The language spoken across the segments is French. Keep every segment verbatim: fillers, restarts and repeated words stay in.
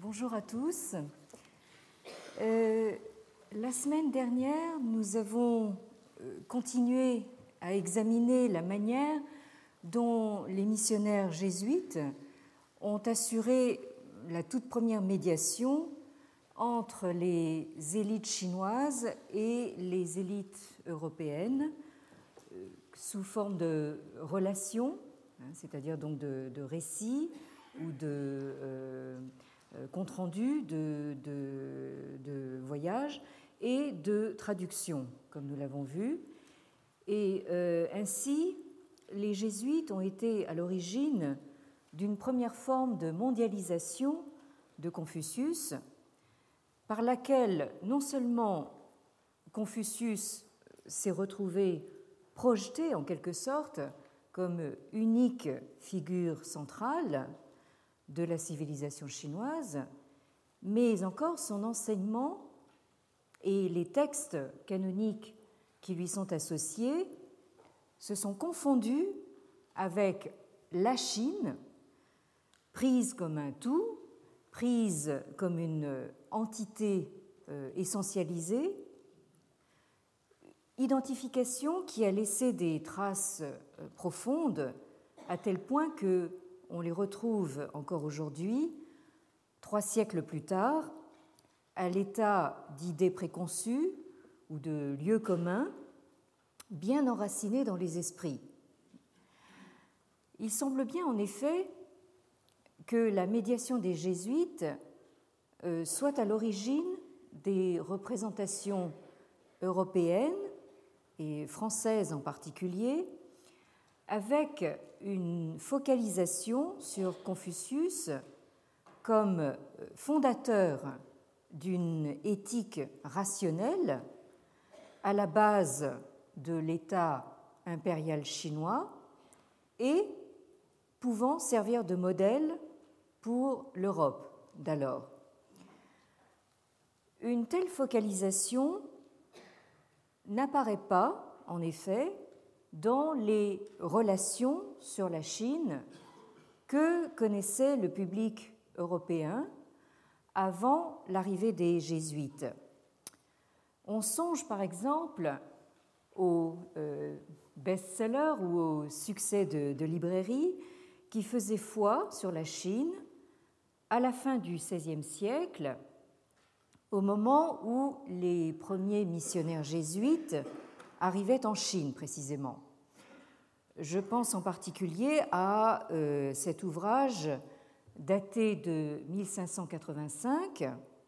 Bonjour à tous. Euh, la semaine dernière, nous avons continué à examiner la manière dont les missionnaires jésuites ont assuré la toute première médiation entre les élites chinoises et les élites européennes sous forme de relations, c'est-à-dire donc de, de récits ou de euh, compte rendu de, de, de voyage et de traduction, comme nous l'avons vu. Et euh, ainsi, les jésuites ont été à l'origine d'une première forme de mondialisation de Confucius, par laquelle non seulement Confucius s'est retrouvé projeté en quelque sorte comme unique figure centrale de la civilisation chinoise, mais encore son enseignement et les textes canoniques qui lui sont associés se sont confondus avec la Chine, prise comme un tout, prise comme une entité essentialisée, identification qui a laissé des traces profondes à tel point que on les retrouve encore aujourd'hui, trois siècles plus tard, à l'état d'idées préconçues ou de lieux communs, bien enracinés dans les esprits. Il semble bien, en effet, que la médiation des jésuites soit à l'origine des représentations européennes et françaises en particulier, avec une focalisation sur Confucius comme fondateur d'une éthique rationnelle à la base de l'État impérial chinois et pouvant servir de modèle pour l'Europe d'alors. Une telle focalisation n'apparaît pas, en effet, dans les relations sur la Chine que connaissait le public européen avant l'arrivée des jésuites. On songe par exemple aux euh, best-sellers ou aux succès de, de librairie qui faisaient foi sur la Chine à la fin du seizième siècle, au moment où les premiers missionnaires jésuites arrivaient en Chine précisément. Je pense en particulier à euh, cet ouvrage daté de mille cinq cent quatre-vingt-cinq.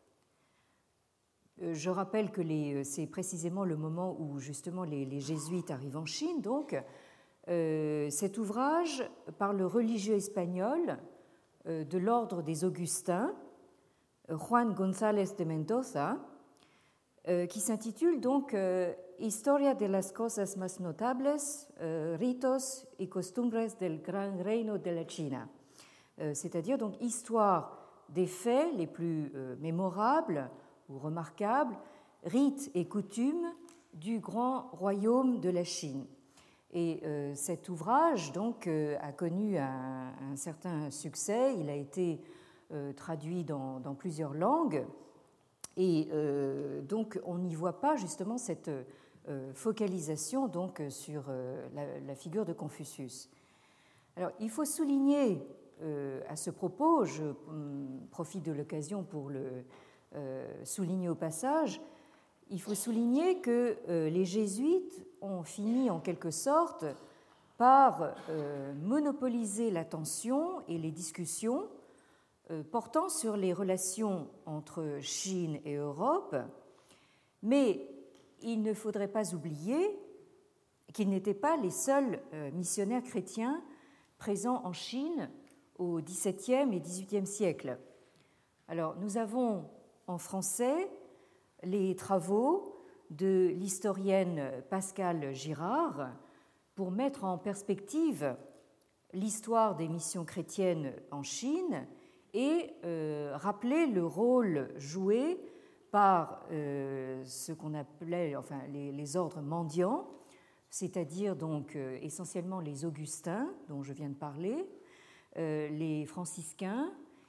Je rappelle que les, c'est précisément le moment où justement les, les jésuites arrivent en Chine. Donc, euh, cet ouvrage par le religieux espagnol euh, de l'ordre des Augustins, Juan González de Mendoza, euh, qui s'intitule donc euh, Historia de las cosas más notables, euh, ritos y costumbres del gran reino de la China, euh, c'est-à-dire donc histoire des faits les plus euh, mémorables ou remarquables, rites et coutumes du grand royaume de la Chine. Et euh, cet ouvrage donc euh, a connu un, un certain succès. Il a été euh, traduit dans, dans plusieurs langues. Et euh, donc, on n'y voit pas justement cette euh, focalisation donc, sur euh, la, la figure de Confucius. Alors, il faut souligner euh, à ce propos, je hum, profite de l'occasion pour le euh, souligner au passage, il faut souligner que euh, les jésuites ont fini en quelque sorte par euh, monopoliser l'attention et les discussions portant sur les relations entre Chine et Europe, mais il ne faudrait pas oublier qu'ils n'étaient pas les seuls missionnaires chrétiens présents en Chine au dix-septième et dix-huitième siècle. Alors, nous avons en français les travaux de l'historienne Pascale Girard pour mettre en perspective l'histoire des missions chrétiennes en Chine et euh, rappeler le rôle joué par euh, ce qu'on appelait enfin, les, les ordres mendiants, c'est-à-dire donc euh, essentiellement les Augustins, dont je viens de parler, euh, les franciscains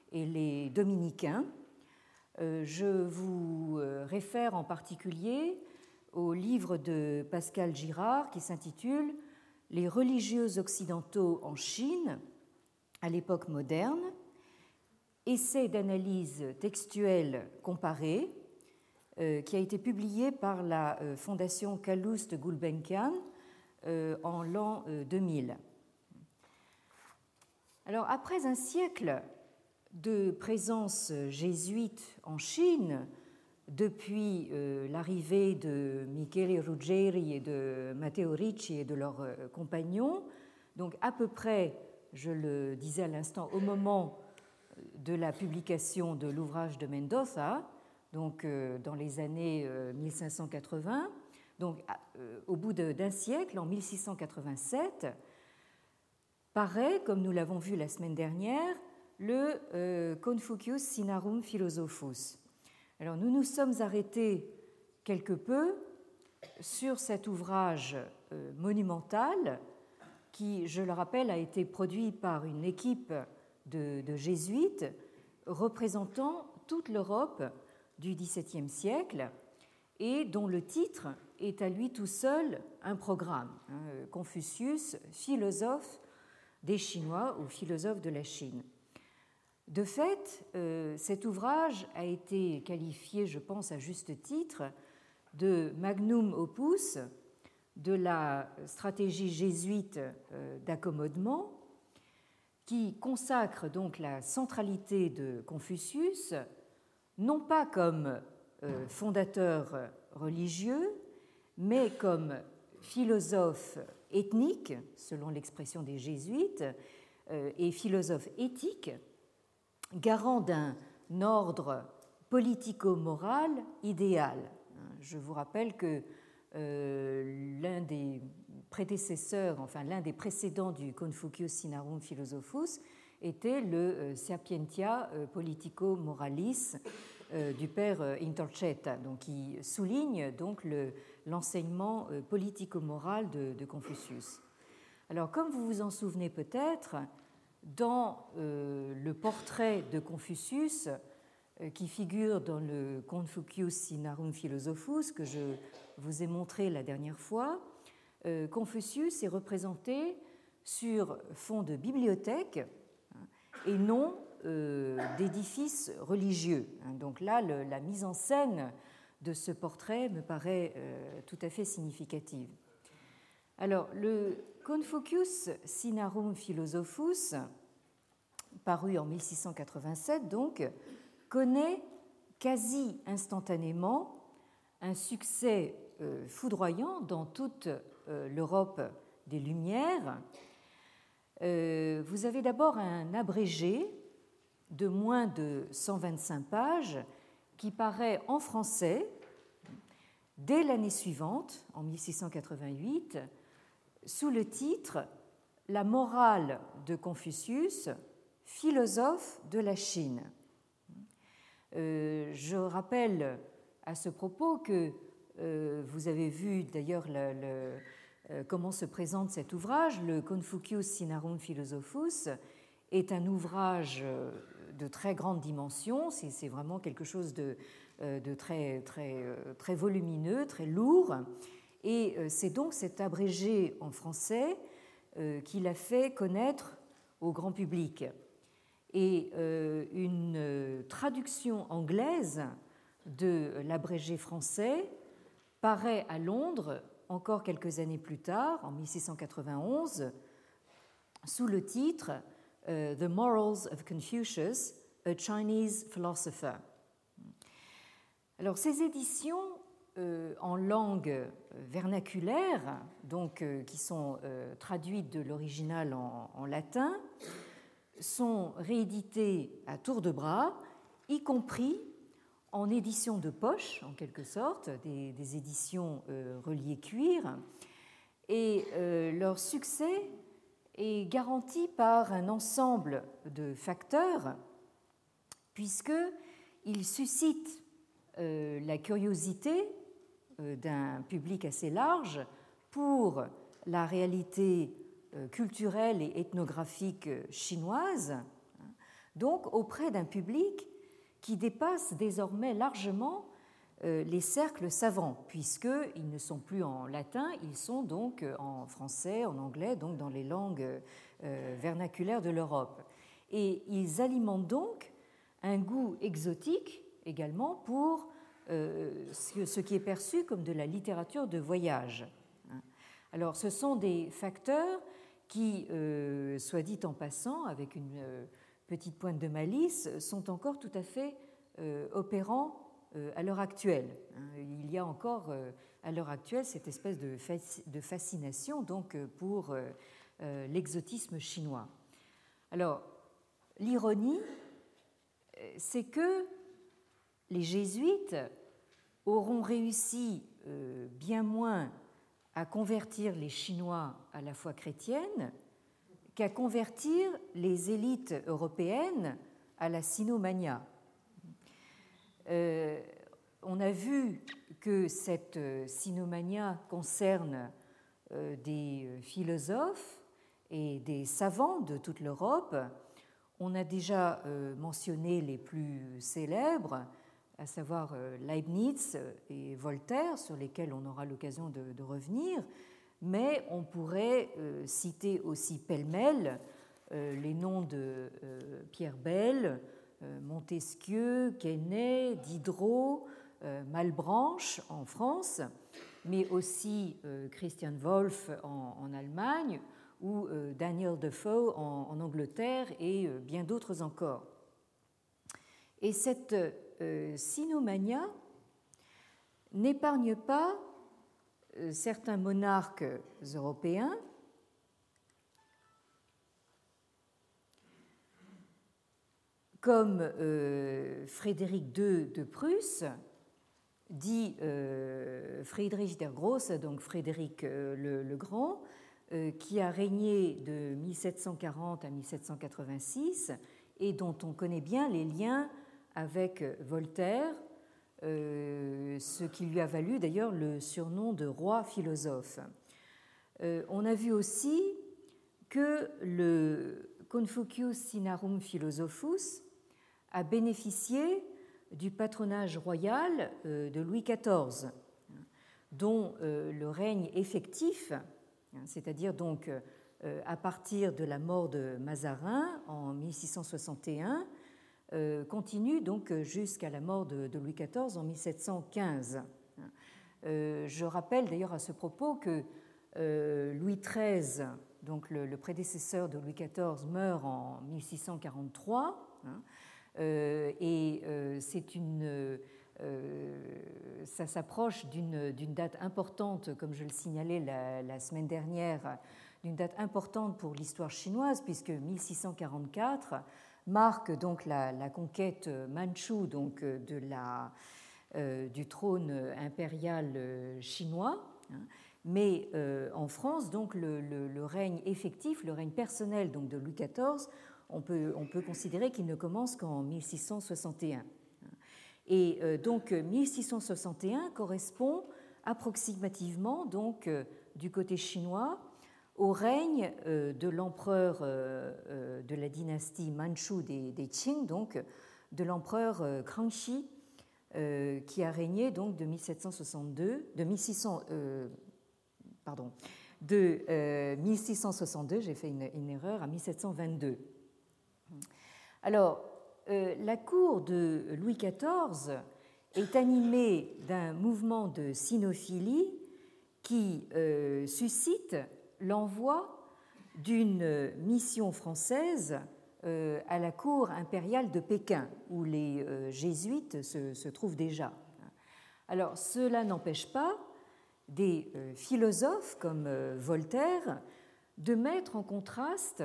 et les dominicains. Je vous réfère en particulier au livre de Pascal Girard qui s'intitule « Les religieux occidentaux en Chine à l'époque moderne, essai d'analyse textuelle comparée » qui a été publié par la Fondation Calouste Gulbenkian en l'an deux mille. Alors, après un siècle de présence jésuite en Chine, depuis l'arrivée de Michele Ruggeri et de Matteo Ricci et de leurs compagnons, donc à peu près, je le disais à l'instant, au moment de la publication de l'ouvrage de Mendoza, donc dans les années mille cinq cent quatre-vingts, donc au bout d'un siècle, en mille six cent quatre-vingt-sept, paraît, comme nous l'avons vu la semaine dernière, le euh, Confucius Sinarum Philosophus. Alors nous nous sommes arrêtés quelque peu sur cet ouvrage euh, monumental qui, je le rappelle, a été produit par une équipe de, de jésuites représentant toute l'Europe du dix-septième siècle et dont le titre est à lui tout seul un programme. Hein, Confucius, philosophe des Chinois ou philosophe de la Chine. De fait, euh, cet ouvrage a été qualifié, je pense à juste titre, de magnum opus de la stratégie jésuite euh, d'accommodement, qui consacre donc la centralité de Confucius, non pas comme euh, fondateur religieux, mais comme philosophe ethnique, selon l'expression des jésuites, euh, et philosophe éthique, garant d'un ordre politico-moral idéal. Je vous rappelle que euh, l'un des prédécesseurs, enfin l'un des précédents du Confucius Sinarum Philosophus était le euh, Sapientia Politico-Moralis euh, du père Intercetta, donc qui souligne donc le, l'enseignement euh, politico-moral de, de Confucius. Alors, comme vous vous en souvenez peut-être, dans euh, le portrait de Confucius euh, qui figure dans le Confucius Sinarum Philosophus que je vous ai montré la dernière fois, euh, Confucius est représenté sur fond de bibliothèque hein, et non euh, d'édifice religieux. Hein. Donc là, le, la mise en scène de ce portrait me paraît euh, tout à fait significative. Alors, le Confucius Sinarum Philosophus, paru en mille six cent quatre-vingt-sept, donc, connaît quasi instantanément un succès euh, foudroyant dans toute euh, l'Europe des Lumières. Euh, vous avez d'abord un abrégé de moins de cent vingt-cinq pages qui paraît en français dès l'année suivante, en mille six cent quatre-vingt-huit, sous le titre « La morale de Confucius, philosophe de la Chine ». Euh, je rappelle à ce propos que euh, vous avez vu d'ailleurs le, le, euh, comment se présente cet ouvrage. Le Confucius Sinarum Philosophus est un ouvrage de très grande dimension, c'est, c'est vraiment quelque chose de, de très, très, très volumineux, très lourd. Et c'est donc cet abrégé en français euh, qui l'a fait connaître au grand public. Et euh, une traduction anglaise de l'abrégé français paraît à Londres encore quelques années plus tard, en mille six cent quatre-vingt-onze, sous le titre euh, « The Morals of Confucius, a Chinese Philosopher ». Alors, ces éditions Euh, en langue vernaculaire, donc euh, qui sont euh, traduites de l'original en, en latin, sont rééditées à tour de bras, y compris en édition de poche, en quelque sorte, des, des éditions euh, reliées cuir, et euh, leur succès est garanti par un ensemble de facteurs, puisqu'ils suscitent euh, la curiosité d'un public assez large pour la réalité culturelle et ethnographique chinoise, donc auprès d'un public qui dépasse désormais largement euh, les cercles savants, puisqu'ils ne sont plus en latin, ils sont donc en français, en anglais, donc dans les langues euh, vernaculaires de l'Europe. Et ils alimentent donc un goût exotique également pour euh, ce qui est perçu comme de la littérature de voyage. Alors, ce sont des facteurs qui, euh, soit dit en passant, avec une euh, petite pointe de malice, sont encore tout à fait euh, opérants euh, à l'heure actuelle. Il y a encore euh, à l'heure actuelle cette espèce de, fasc- de fascination donc, pour euh, euh, l'exotisme chinois. Alors, l'ironie, c'est que les jésuites auront réussi euh, bien moins à convertir les Chinois à la foi chrétienne qu'à convertir les élites européennes à la sinomania. Euh, on a vu que cette sinomania concerne euh, des philosophes et des savants de toute l'Europe. On a déjà euh, mentionné les plus célèbres, à savoir euh, Leibniz et Voltaire, sur lesquels on aura l'occasion de, de revenir, mais on pourrait euh, citer aussi pêle-mêle euh, les noms de euh, Pierre Bayle, euh, Montesquieu, Quesnay, Diderot, euh, Malebranche en France, mais aussi euh, Christian Wolff en, en Allemagne, ou euh, Daniel Defoe en, en Angleterre, et euh, bien d'autres encore. Et cette euh, sinomania n'épargne pas euh, certains monarques européens, comme euh, Frédéric deux de Prusse, dit euh, Friedrich der Grosse, donc Frédéric euh, le, le Grand, euh, qui a régné de mille sept cent quarante à mille sept cent quatre-vingt-six et dont on connaît bien les liens avec Voltaire, euh, ce qui lui a valu d'ailleurs le surnom de roi philosophe. Euh, on a vu aussi que le Confucius Sinarum Philosophus a bénéficié du patronage royal de Louis quatorze, dont le règne effectif, c'est-à-dire donc à partir de la mort de Mazarin en mille six cent soixante et un, continue donc jusqu'à la mort de Louis quatorze en mille sept cent quinze. Je rappelle d'ailleurs à ce propos que Louis treize, donc le prédécesseur de Louis quatorze, meurt en mille six cent quarante-trois. Euh, et euh, c'est une, euh, ça s'approche d'une, d'une date importante, comme je le signalais la, la semaine dernière, d'une date importante pour l'histoire chinoise, puisque mille six cent quarante-quatre marque donc la, la conquête mandchoue donc de la, euh, du trône impérial chinois. Hein, mais euh, en France, donc le, le, le règne effectif, le règne personnel donc de Louis quatorze, On peut, on peut considérer qu'il ne commence qu'en mille six cent soixante et un. Et euh, donc mille six cent soixante et un correspond approximativement donc, euh, du côté chinois au règne euh, de l'empereur euh, euh, de la dynastie mandchoue des, des Qing, donc de l'empereur euh, Kangxi, euh, qui a régné donc de mille sept cent soixante-deux, de mille six cents, euh, pardon, de euh, mille six cent soixante-deux, j'ai fait une, une erreur, à mille sept cent vingt-deux. Alors, euh, la cour de Louis quatorze est animée d'un mouvement de sinophilie qui euh, suscite l'envoi d'une mission française euh, à la cour impériale de Pékin, où les euh, jésuites se, se trouvent déjà. Alors, cela n'empêche pas des euh, philosophes comme euh, Voltaire de mettre en contraste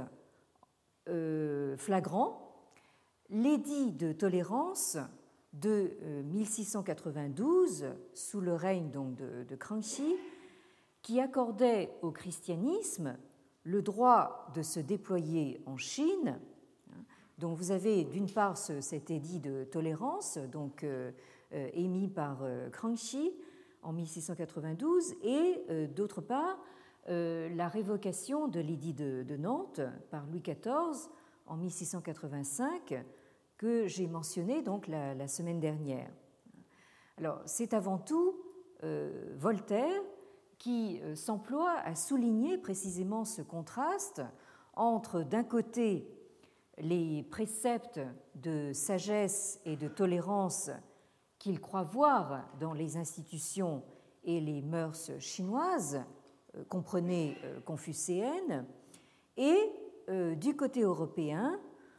euh, flagrant l'édit de tolérance de mille six cent quatre-vingt-douze, sous le règne donc de, de Kangxi, qui accordait au christianisme le droit de se déployer en Chine. Donc vous avez d'une part ce, cet édit de tolérance donc, euh, euh, émis par euh, Kangxi en mille six cent quatre-vingt-douze et euh, d'autre part euh, la révocation de l'édit de, de Nantes par Louis quatorze en mille six cent quatre-vingt-cinq que j'ai mentionné donc la, la semaine dernière. Alors, c'est avant tout euh, Voltaire qui euh, s'emploie à souligner précisément ce contraste entre, d'un côté, les préceptes de sagesse et de tolérance qu'il croit voir dans les institutions et les mœurs chinoises, euh, comprenez euh, confucéennes, et euh, du côté européen,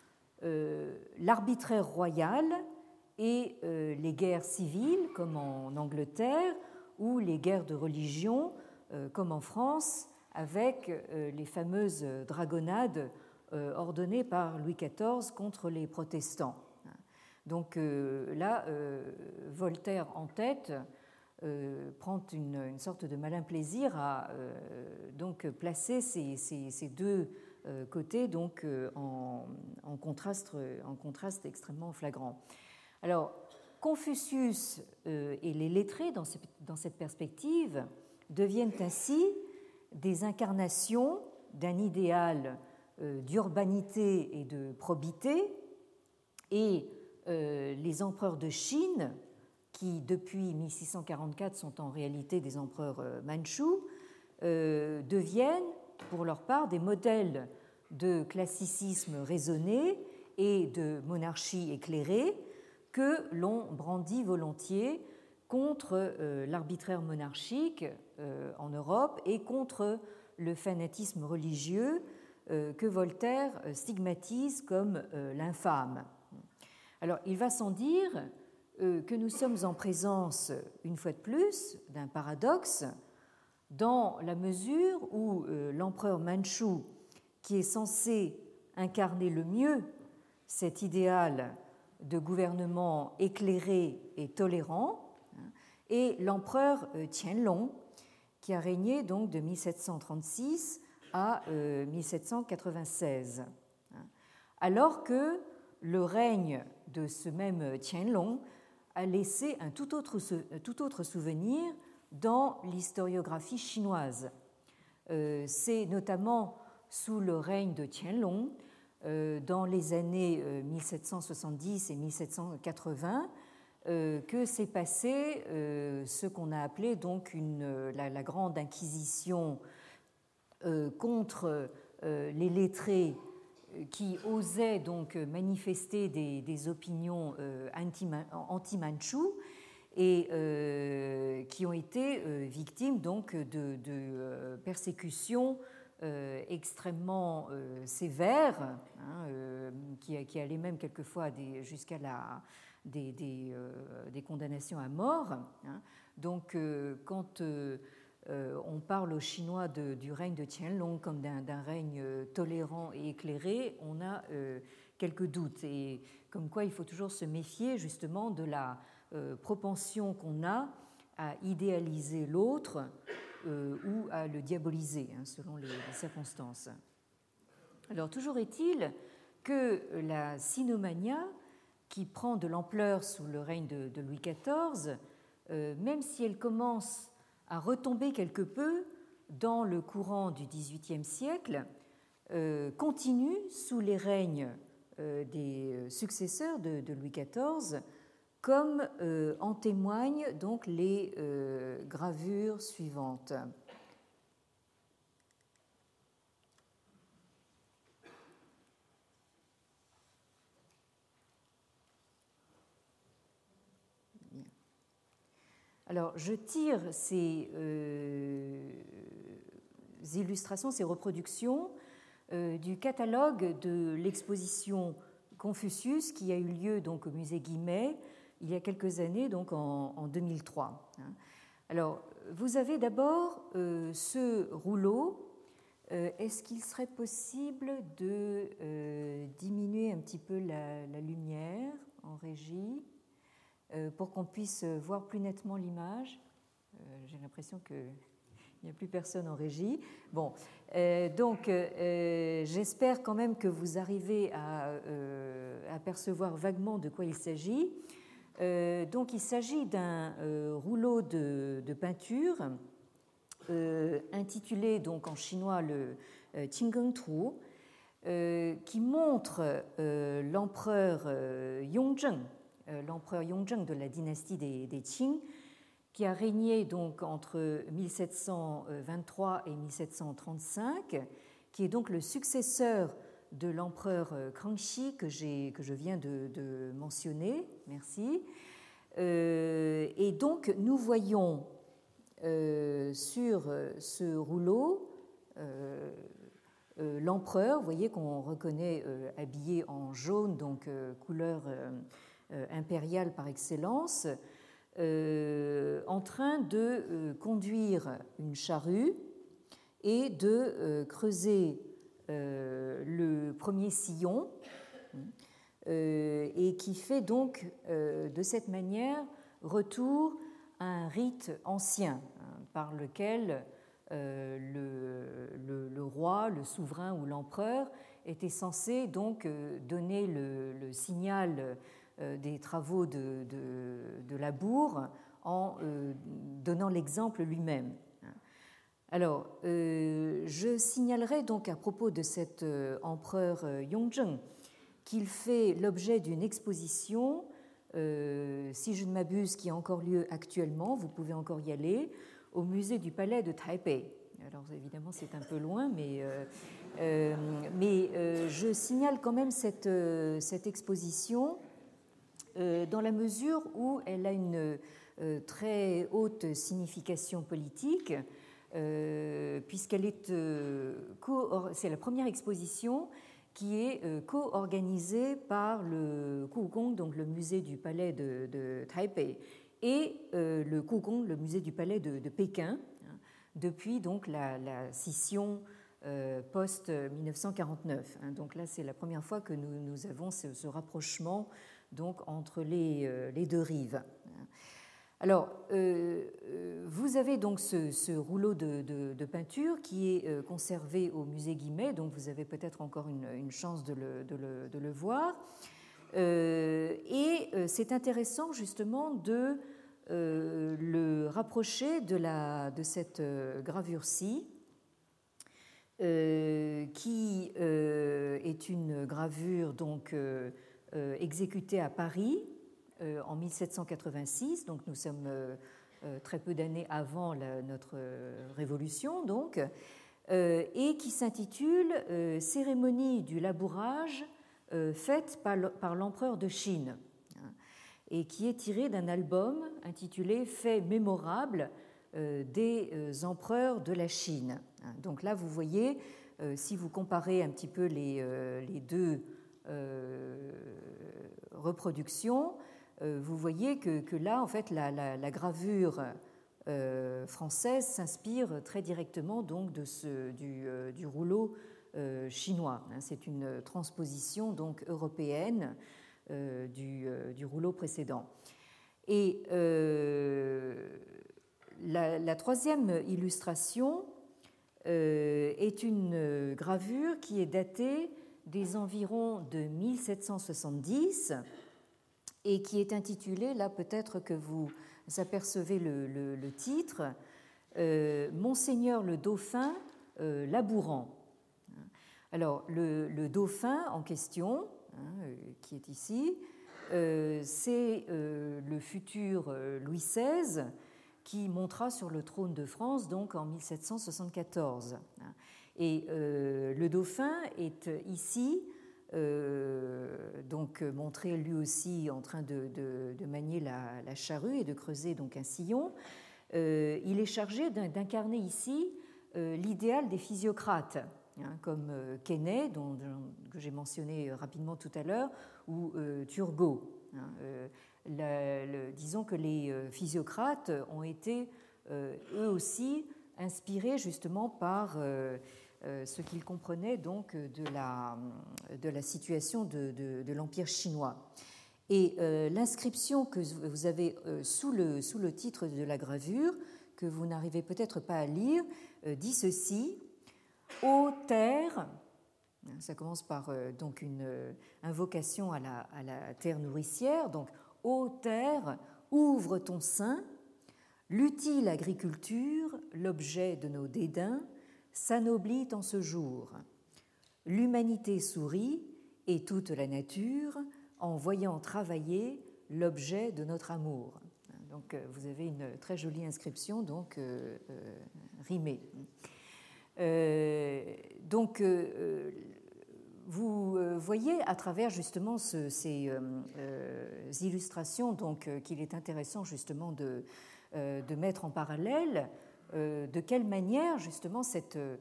euh, l'arbitraire royal et euh, les guerres civiles, comme en Angleterre, ou les guerres de religion, euh, comme en France, avec euh, les fameuses dragonnades euh, ordonnées par Louis quatorze contre les protestants. Donc euh, là, euh, Voltaire en tête euh, prend une, une sorte de malin plaisir à euh, donc placer ces, ces, ces deux euh, côtés donc, euh, en, en, contraste, en contraste extrêmement flagrant. Alors, Confucius euh, et les lettrés, dans, ce, dans cette perspective, deviennent ainsi des incarnations d'un idéal euh, d'urbanité et de probité, et euh, les empereurs de Chine, qui depuis mille six cent quarante-quatre sont en réalité des empereurs euh, mandchous, euh, deviennent pour leur part des modèles de classicisme raisonné et de monarchie éclairée que l'on brandit volontiers contre euh, l'arbitraire monarchique euh, en Europe et contre le fanatisme religieux euh, que Voltaire stigmatise comme euh, l'infâme. Alors, il va sans dire euh, que nous sommes en présence, une fois de plus, d'un paradoxe dans la mesure où euh, l'empereur mandchou, qui est censé incarner le mieux cet idéal de gouvernement éclairé et tolérant, et l'empereur Qianlong, qui a régné donc de mille sept cent trente-six à mille sept cent quatre-vingt-seize. Alors que le règne de ce même Qianlong a laissé un tout autre, tout autre souvenir dans l'historiographie chinoise. C'est notamment sous le règne de Qianlong, dans les années mille sept cent soixante-dix et mille sept cent quatre-vingts, que s'est passé ce qu'on a appelé donc une, la, la grande inquisition contre les lettrés qui osaient donc manifester des, des opinions anti-mandchous et euh, qui ont été euh, victimes donc de, de persécutions euh, extrêmement euh, sévères, hein, euh, qui, qui allaient même quelquefois des, jusqu'à la, des, des, euh, des condamnations à mort. Hein. Donc, euh, quand euh, euh, on parle aux Chinois de, du règne de Qianlong comme d'un, d'un règne tolérant et éclairé, on a euh, quelques doutes. Et comme quoi, il faut toujours se méfier justement de la Euh, propension qu'on a à idéaliser l'autre euh, ou à le diaboliser, hein, selon les, les circonstances. Alors, toujours est-il que la sinomania, qui prend de l'ampleur sous le règne de, de Louis quatorze, euh, même si elle commence à retomber quelque peu dans le courant du dix-huitième siècle, euh, continue sous les règnes euh, des successeurs de, de Louis quatorze, comme euh, en témoignent donc les euh, gravures suivantes. Bien. Alors, je tire ces euh, illustrations, ces reproductions euh, du catalogue de l'exposition Confucius qui a eu lieu donc au musée Guimet il y a quelques années, donc en, en deux mille trois. Alors, vous avez d'abord euh, ce rouleau. Euh, est-ce qu'il serait possible de euh, diminuer un petit peu la, la lumière en régie euh, pour qu'on puisse voir plus nettement l'image? euh, J'ai l'impression qu'il n'y a plus personne en régie. Bon, euh, donc euh, j'espère quand même que vous arrivez à euh, apercevoir vaguement de quoi il s'agit. Euh, donc, il s'agit d'un euh, rouleau de, de peinture euh, intitulé donc en chinois le euh, Qinggeng Tu, euh, qui montre euh, l'empereur euh, Yongzheng, euh, l'empereur Yongzheng de la dynastie des, des Qing, qui a régné donc entre mille sept cent vingt-trois et mille sept cent trente-cinq, qui est donc le successeur de l'empereur Kangxi que, j'ai, que je viens de, de mentionner. Merci. Euh, et donc, nous voyons euh, sur ce rouleau euh, euh, l'empereur, vous voyez qu'on reconnaît euh, habillé en jaune, donc euh, couleur euh, euh, impériale par excellence, euh, en train de euh, conduire une charrue et de euh, creuser euh, le premier sillon, euh, et qui fait donc euh, de cette manière retour à un rite ancien, hein, par lequel euh, le, le, le roi, le souverain ou l'empereur était censé donc euh, donner le, le signal euh, des travaux de, de, de labour en euh, donnant l'exemple lui-même. Alors, euh, je signalerai donc à propos de cet euh, empereur euh, Yongzheng qu'il fait l'objet d'une exposition, euh, si je ne m'abuse, qui a encore lieu actuellement, vous pouvez encore y aller, au musée du palais de Taipei. Alors évidemment c'est un peu loin, mais, euh, euh, mais euh, je signale quand même cette, euh, cette exposition euh, dans la mesure où elle a une euh, très haute signification politique, euh, puisqu'elle est, euh, co- c'est la première exposition qui est euh, co-organisée par le Kugong, donc le musée du palais de, de Taipei, et euh, le Kugong, le musée du palais de, de Pékin, hein, depuis donc la, la scission euh, post-mille neuf cent quarante-neuf. Hein. Donc là, c'est la première fois que nous, nous avons ce, ce rapprochement donc, entre les, euh, les deux rives. Alors, euh, vous avez donc ce, ce rouleau de, de, de peinture qui est euh, conservé au musée Guimet, donc vous avez peut-être encore une, une chance de le, de le, de le voir. Euh, et euh, c'est intéressant justement de euh, le rapprocher de, la, de cette euh, gravure-ci, euh, qui euh, est une gravure donc, euh, euh, exécutée à Paris en mille sept cent quatre-vingt-six, donc nous sommes très peu d'années avant la, notre révolution, donc, euh, et qui s'intitule euh, Cérémonie du labourage euh, faite par, par l'empereur de Chine, et qui est tirée d'un album intitulé Faits mémorables euh, des euh, empereurs de la Chine. Donc là, vous voyez, euh, si vous comparez un petit peu les, euh, les deux euh, reproductions, vous voyez que, que là, en fait, la, la, la gravure euh, française s'inspire très directement donc de ce, du, euh, du rouleau euh, chinois. C'est une transposition donc européenne euh, du, euh, du rouleau précédent. Et euh, la, la troisième illustration euh, est une gravure qui est datée des environs de mille sept cent soixante-dix et qui est intitulée, là peut-être que vous apercevez le, le, le titre, euh, Monseigneur le Dauphin euh, labourant. Alors le, le dauphin en question, hein, qui est ici, euh, c'est euh, le futur euh, Louis seize qui montera sur le trône de France donc en mille sept cent soixante-quatorze. Et euh, le dauphin est ici Euh, donc montré lui aussi en train de, de, de manier la, la charrue et de creuser donc un sillon. Euh, il est chargé d'incarner ici euh, l'idéal des physiocrates, hein, comme euh, Quesnay, dont, dont, que j'ai mentionné rapidement tout à l'heure, ou euh, Turgot. Hein, euh, la, le, disons que les euh, physiocrates ont été euh, eux aussi inspirés justement par euh, ce qu'ils comprenaient donc de la, de la situation de, de, de l'Empire chinois. Et euh, l'inscription que vous avez euh, sous, le, sous le titre de la gravure, que vous n'arrivez peut-être pas à lire, euh, dit ceci: Ô terre, ça commence par euh, donc une euh, invocation à la, à la terre nourricière, donc ô terre, ouvre ton sein, l'utile agriculture, l'objet de nos dédains, s'anoblit en ce jour. l'humanité sourit et toute la nature en voyant travailler l'objet de notre amour. Donc, vous avez une très jolie inscription, donc euh, euh, rimée. Euh, donc, euh, vous voyez à travers justement ce, ces euh, illustrations donc, euh, qu'il est intéressant justement de, euh, de mettre en parallèle euh, de quelle manière justement cette euh,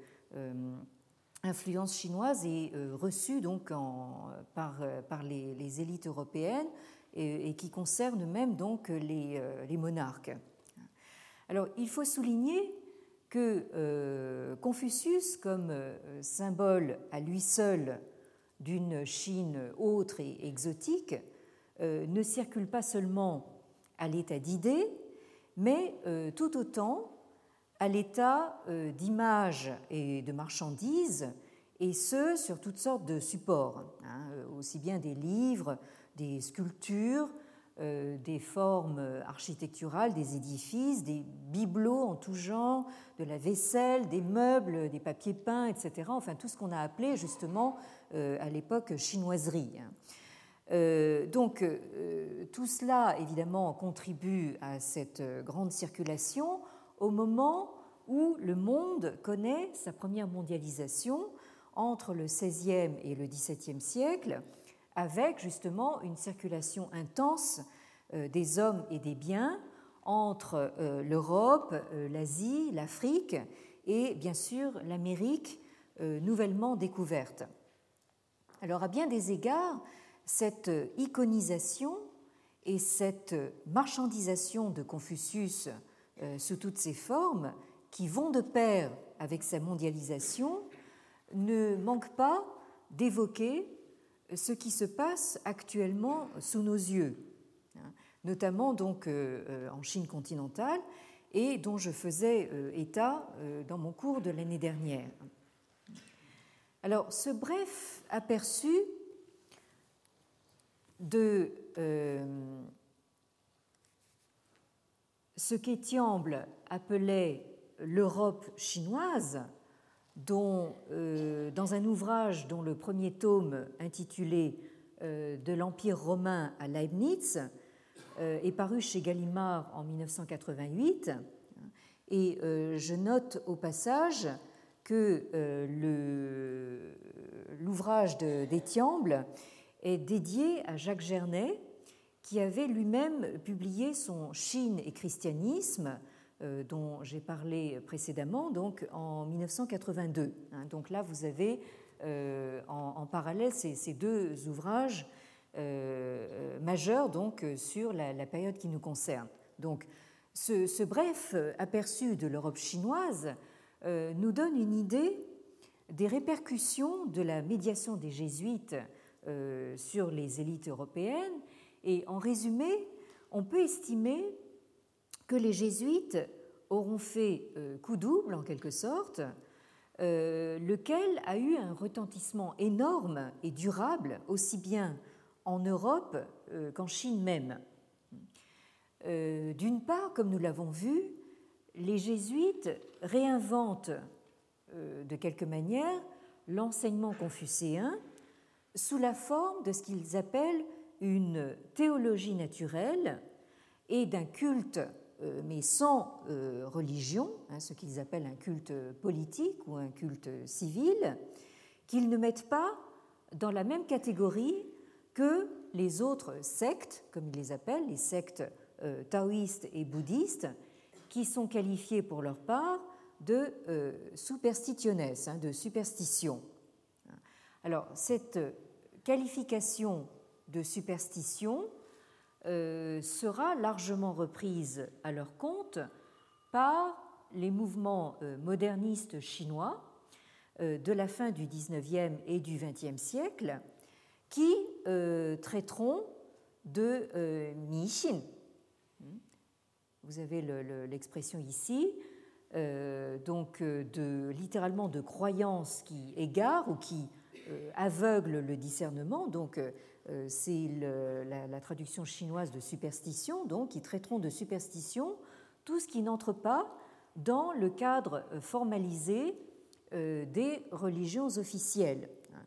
influence chinoise est euh, reçue donc, en, par, par les, les élites européennes et, et qui concerne même donc, les, euh, les monarques. Alors, il faut souligner que euh, Confucius, comme euh, symbole à lui seul d'une Chine autre et exotique, euh, ne circule pas seulement à l'état d'idée, mais euh, tout autant à l'état euh, d'images et de marchandises, et ce, sur toutes sortes de supports, hein, aussi bien des livres, des sculptures, euh, des formes architecturales, des édifices, des bibelots en tout genre, de la vaisselle, des meubles, des papiers peints, et cetera. Enfin, tout ce qu'on a appelé justement euh, à l'époque chinoiserie. Euh, donc, euh, tout cela, évidemment, contribue à cette grande circulation au moment où le monde connaît sa première mondialisation entre le seizième et le dix-septième siècle, avec justement une circulation intense euh, des hommes et des biens entre euh, l'Europe, euh, l'Asie, l'Afrique et bien sûr l'Amérique euh, nouvellement découverte. Alors à bien des égards, cette iconisation et cette marchandisation de Confucius euh, sous toutes ses formes, qui vont de pair avec sa mondialisation, ne manquent pas d'évoquer ce qui se passe actuellement sous nos yeux, notamment donc euh, en Chine continentale et dont je faisais euh, état euh, dans mon cours de l'année dernière. Alors, ce bref aperçu de euh, ce qu'Étiamble appelait l'Europe chinoise, dont, euh, dans un ouvrage dont le premier tome intitulé euh, « De l'Empire romain à Leibniz » euh, est paru chez Gallimard en mille neuf cent quatre-vingt-huit. Et euh, je note au passage que euh, le, l'ouvrage de, d'Étiamble est dédié à Jacques Gernet, qui avait lui-même publié son Chine et christianisme, euh, dont j'ai parlé précédemment, donc en mille neuf cent quatre-vingt-deux. Hein, donc là, vous avez euh, en, en parallèle ces, ces deux ouvrages euh, majeurs donc, sur la, la période qui nous concerne. Donc, ce, ce bref aperçu de l'Europe chinoise euh, nous donne une idée des répercussions de la médiation des jésuites euh, sur les élites européennes. Et en résumé, on peut estimer que les jésuites auront fait euh, coup double, en quelque sorte, euh, lequel a eu un retentissement énorme et durable, aussi bien en Europe euh, qu'en Chine même. Euh, d'une part, comme nous l'avons vu, les jésuites réinventent euh, de quelque manière l'enseignement confucéen sous la forme de ce qu'ils appellent une théologie naturelle et d'un culte, euh, mais sans euh, religion, hein, ce qu'ils appellent un culte politique ou un culte civil, qu'ils ne mettent pas dans la même catégorie que les autres sectes, comme ils les appellent, les sectes euh, taoïstes et bouddhistes, qui sont qualifiées pour leur part de euh, superstitionnes, hein, de superstition. Alors, cette qualification de superstition euh, sera largement reprise à leur compte par les mouvements euh, modernistes chinois euh, de la fin du dix-neuvième et du vingtième siècle qui euh, traiteront de euh, Mixin. Vous avez le, le, l'expression ici, euh, donc de, littéralement de croyances qui égarent ou qui euh, aveuglent le discernement. Donc, euh, c'est le, la, la traduction chinoise de superstition, donc qui traiteront de superstition tout ce qui n'entre pas dans le cadre formalisé euh, des religions officielles.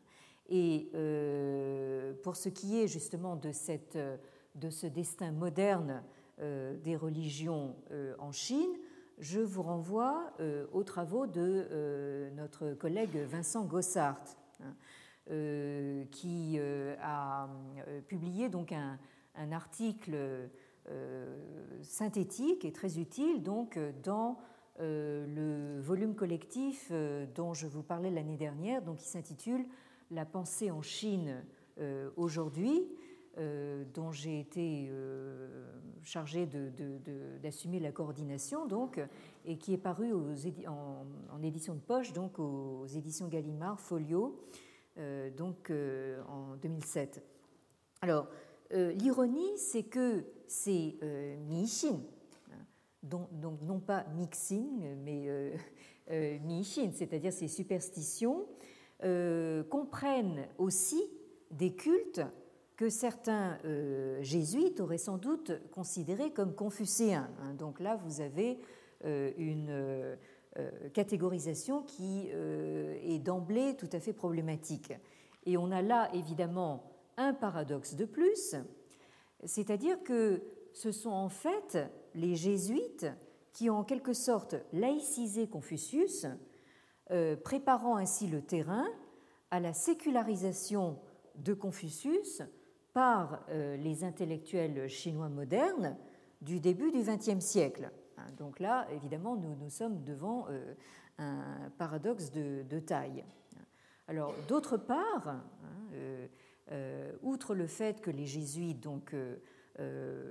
Et euh, pour ce qui est justement de, cette, de ce destin moderne euh, des religions euh, en Chine, je vous renvoie euh, aux travaux de euh, notre collègue Vincent Gossart, hein, euh, qui euh, a euh, publié donc un, un article euh, synthétique et très utile donc, dans euh, le volume collectif euh, dont je vous parlais l'année dernière, donc, qui s'intitule « La pensée en Chine euh, aujourd'hui », Euh, dont j'ai été euh, chargé de, de, de, d'assumer la coordination, donc, et qui est paru aux édi- en, en édition de poche, donc aux éditions Gallimard, Folio, euh, donc euh, en deux mille sept. Alors, euh, l'ironie, c'est que c'est euh, Mi-Xin, hein, donc, donc non pas Mixin, mais euh, euh, Mi-Xin, c'est-à-dire ces superstitions, euh, comprennent aussi des cultes que certains euh, jésuites auraient sans doute considérés comme confucéens. Donc là, vous avez euh, une euh, catégorisation qui euh, est d'emblée tout à fait problématique. Et on a là, évidemment, un paradoxe de plus, c'est-à-dire que ce sont en fait les jésuites qui ont en quelque sorte laïcisé Confucius, euh, préparant ainsi le terrain à la sécularisation de Confucius par euh, les intellectuels chinois modernes du début du vingtième siècle. Donc là, évidemment, nous, nous sommes devant euh, un paradoxe de, de taille. Alors, d'autre part, hein, euh, euh, outre le fait que les jésuites donc, euh, euh,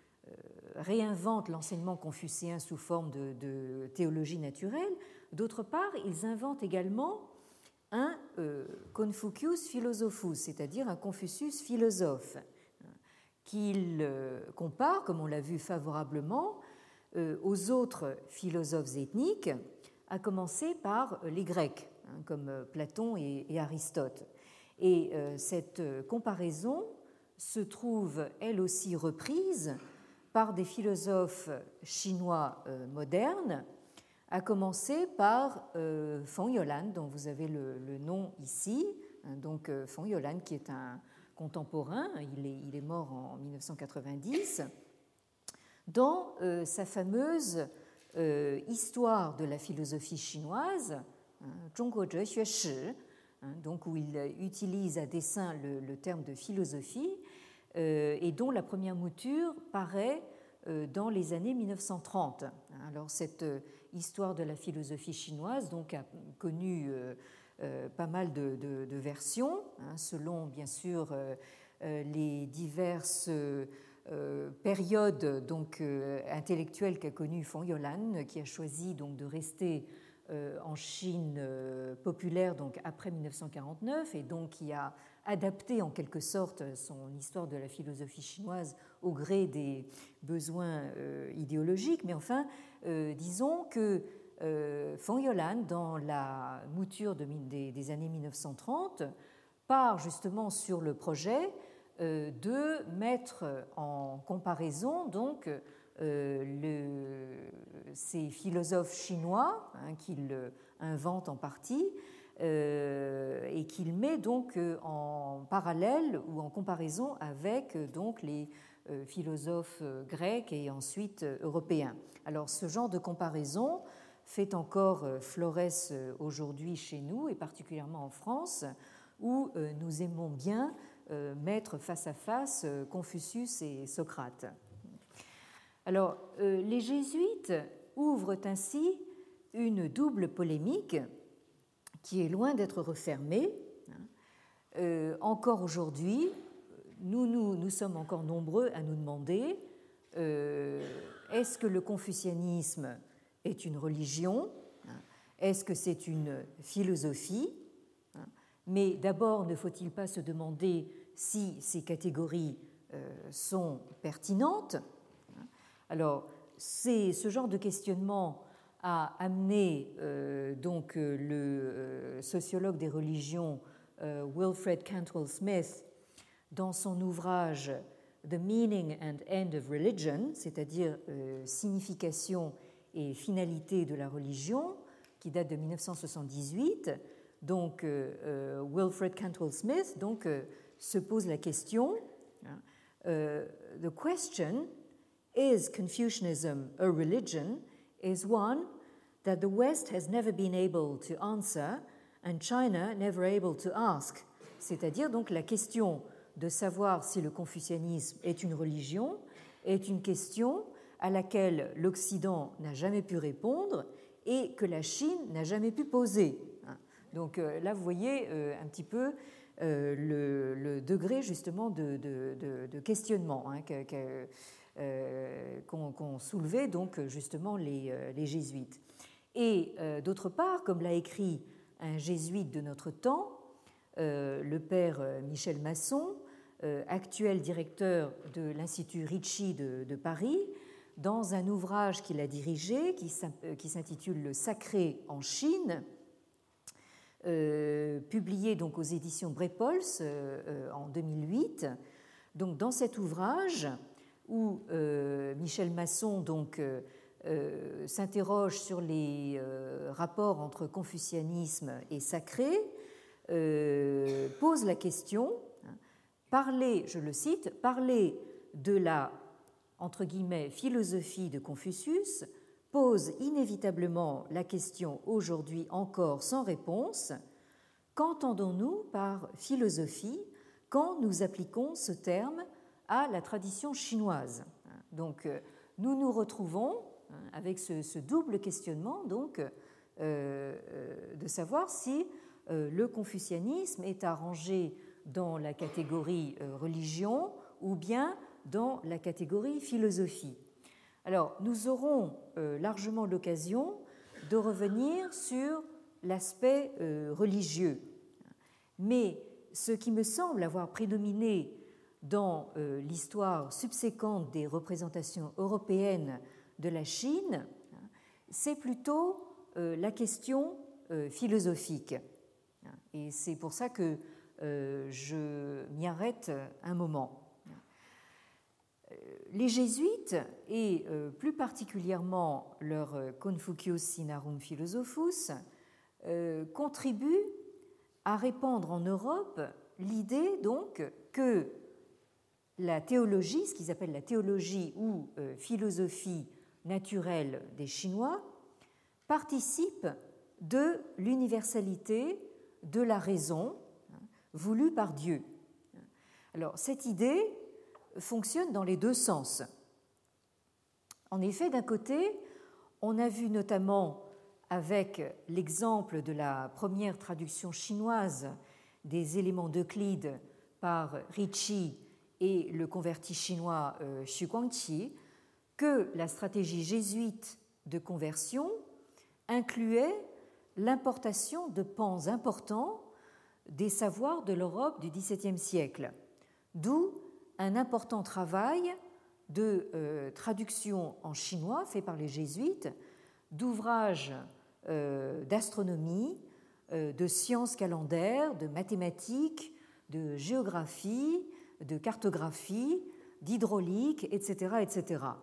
réinventent l'enseignement confucéen sous forme de, de théologie naturelle, d'autre part, ils inventent également un euh, Confucius Philosophus, c'est-à-dire un Confucius philosophe, qu'il euh, compare, comme on l'a vu favorablement, euh, aux autres philosophes ethniques, à commencer par euh, les Grecs, hein, comme euh, Platon et, et Aristote. Et euh, cette euh, comparaison se trouve, elle aussi, reprise par des philosophes chinois euh, modernes, à commencer par euh, Feng Youlan, dont vous avez le, le nom ici. Donc euh, Feng Youlan, qui est un contemporain, il est, il est mort en mille neuf cent quatre-vingt-dix, dans euh, sa fameuse euh, Histoire de la philosophie chinoise, hein, Zhongguo Zhe Xue Shi, hein, donc où il utilise à dessein le, le terme de philosophie, euh, et dont la première mouture paraît dans les années mille neuf cent trente. Alors, cette histoire de la philosophie chinoise donc, a connu euh, euh, pas mal de, de, de versions, hein, selon, bien sûr, euh, les diverses euh, périodes donc, euh, intellectuelles qu'a connues Feng Youlan, qui a choisi donc, de rester euh, en Chine euh, populaire donc, après mille neuf cent quarante-neuf et donc qui a adapté en quelque sorte son histoire de la philosophie chinoise au gré des besoins euh, idéologiques. Mais enfin, euh, disons que euh, Feng Youlan, dans la mouture de, des, des années mille neuf cent trente, part justement sur le projet euh, de mettre en comparaison donc euh, le, ces philosophes chinois hein, qu'il invente en partie euh, et qu'il met donc en parallèle ou en comparaison avec donc les euh, philosophes grecs et ensuite européens. Alors ce genre de comparaison fait encore florès aujourd'hui chez nous et particulièrement en France où nous aimons bien mettre face à face Confucius et Socrate. Alors, euh, les jésuites ouvrent ainsi une double polémique qui est loin d'être refermée. Euh, encore aujourd'hui, nous, nous, nous sommes encore nombreux à nous demander euh, est-ce que le confucianisme est une religion? Est-ce que c'est une philosophie? Mais d'abord, ne faut-il pas se demander si ces catégories euh, sont pertinentes? Alors, c'est ce genre de questionnement a amené euh, donc le euh, sociologue des religions euh, Wilfred Cantwell Smith dans son ouvrage The Meaning and End of Religion, c'est-à-dire euh, signification et finalité de la religion, qui date de mille neuf cent soixante-dix-huit, donc euh, Wilfred Cantwell Smith, donc, euh, se pose la question, uh, the question, is Confucianism a religion, is one that the West has never been able to answer and China never able to ask. C'est-à-dire donc la question de savoir si le confucianisme est une religion est une question à laquelle l'Occident n'a jamais pu répondre et que la Chine n'a jamais pu poser. Donc là, vous voyez un petit peu le, le degré justement de, de, de, de questionnement hein, que, que, euh, qu'ont, qu'ont soulevé donc justement les, les jésuites. Et euh, d'autre part, comme l'a écrit un jésuite de notre temps, euh, le père Michel Masson, euh, actuel directeur de l'Institut Ricci de, de Paris, dans un ouvrage qu'il a dirigé qui, qui s'intitule « Le sacré en Chine », euh, publié donc aux éditions Brepols euh, en deux mille huit. Donc, dans cet ouvrage, où euh, Michel Masson donc, euh, euh, s'interroge sur les euh, rapports entre confucianisme et sacré, euh, pose la question, hein, parler, je le cite, parler de la, entre guillemets, philosophie de Confucius pose inévitablement la question aujourd'hui encore sans réponse, qu'entendons-nous par philosophie quand nous appliquons ce terme à la tradition chinoise? Donc, nous nous retrouvons avec ce, ce double questionnement donc, euh, de savoir si euh, le confucianisme est arrangé dans la catégorie euh, religion ou bien dans la catégorie philosophie. Alors, nous aurons euh, largement l'occasion de revenir sur l'aspect euh, religieux. Mais ce qui me semble avoir prédominé dans euh, l'histoire subséquente des représentations européennes de la Chine, c'est plutôt euh, la question euh, philosophique. Et c'est pour ça que euh, je m'y arrête un moment. Les jésuites, et euh, plus particulièrement leur Confucius Sinarum Philosophus, euh, contribuent à répandre en Europe l'idée donc que la théologie, ce qu'ils appellent la théologie ou euh, philosophie naturelle des Chinois, participe de l'universalité de la raison hein, voulue par Dieu. Alors, cette idée fonctionne dans les deux sens. En effet, d'un côté, on a vu notamment avec l'exemple de la première traduction chinoise des éléments d'Euclide par Ricci et le converti chinois euh, Xu Guangqi, que la stratégie jésuite de conversion incluait l'importation de pans importants des savoirs de l'Europe du dix-septième siècle, d'où un important travail de euh, traduction en chinois fait par les jésuites d'ouvrages euh, d'astronomie, euh, de sciences calendaires, de mathématiques, de géographie, de cartographie, d'hydraulique, et cetera, et cetera.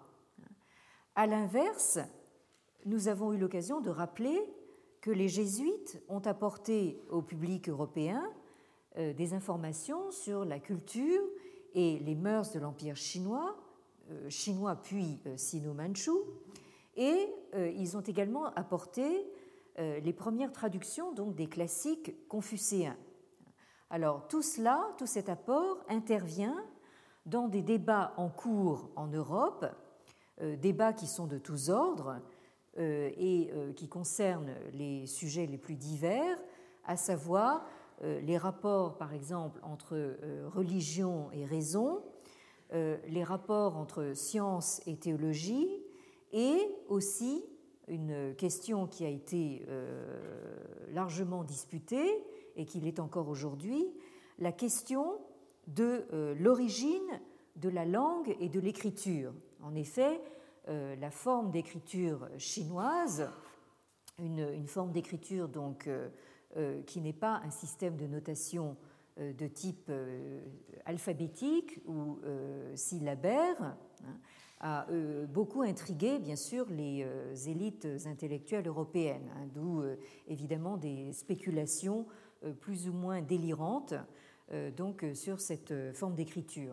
À l'inverse, nous avons eu l'occasion de rappeler que les jésuites ont apporté au public européen euh, des informations sur la culture et les mœurs de l'Empire chinois, euh, chinois puis euh, sino-manchu, et euh, ils ont également apporté euh, les premières traductions donc, des classiques confucéens. Alors tout cela, tout cet apport intervient dans des débats en cours en Europe, euh, débats qui sont de tous ordres euh, et euh, qui concernent les sujets les plus divers, à savoir euh, les rapports par exemple entre euh, religion et raison, euh, les rapports entre science et théologie, et aussi une question qui a été euh, largement disputée et qui l'est encore aujourd'hui, la question de euh, l'origine de la langue et de l'écriture. En effet, euh, la forme d'écriture chinoise, une, une forme d'écriture donc euh, euh, qui n'est pas un système de notation euh, de type euh, alphabétique ou euh, syllabaire, hein, a euh, beaucoup intrigué, bien sûr, les euh, élites intellectuelles européennes, hein, d'où euh, évidemment des spéculations euh, plus ou moins délirantes euh, donc, euh, sur cette euh, forme d'écriture.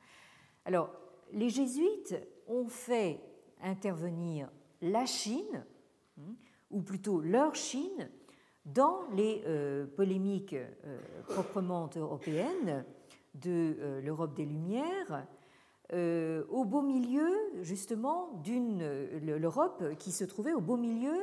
Alors, les jésuites ont fait intervenir la Chine, hein, ou plutôt leur Chine, dans les euh, polémiques euh, proprement européennes de euh, l'Europe des Lumières, euh, au beau milieu, justement, d'une l'Europe qui se trouvait au beau milieu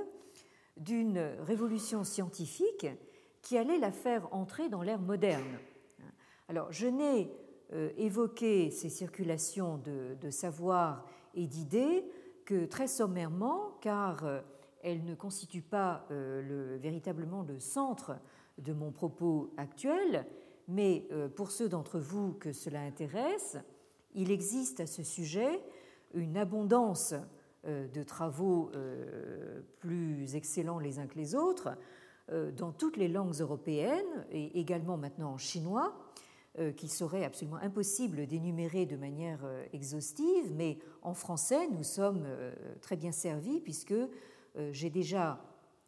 d'une révolution scientifique qui allait la faire entrer dans l'ère moderne. Alors, je n'ai euh, évoqué ces circulations de, de savoir et d'idées que très sommairement, car euh, elles ne constituent pas euh, le, véritablement le centre de mon propos actuel, mais euh, pour ceux d'entre vous que cela intéresse, il existe à ce sujet une abondance euh, de travaux euh, plus excellents les uns que les autres euh, dans toutes les langues européennes et également maintenant en chinois, euh, qu'il serait absolument impossible d'énumérer de manière euh, exhaustive, mais en français nous sommes euh, très bien servis puisque euh, j'ai déjà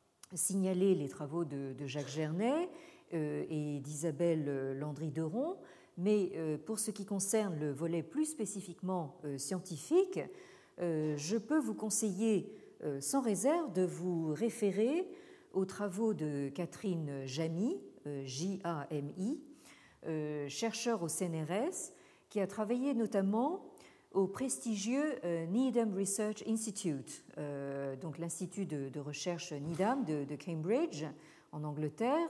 signalé les travaux de, de Jacques Gernet euh, et d'Isabelle Landry-Deron. Mais pour ce qui concerne le volet plus spécifiquement scientifique, je peux vous conseiller sans réserve de vous référer aux travaux de Catherine Jamy, J A M I, chercheur au C N R S, qui a travaillé notamment au prestigieux Needham Research Institute, donc l'Institut de recherche Needham de Cambridge en Angleterre,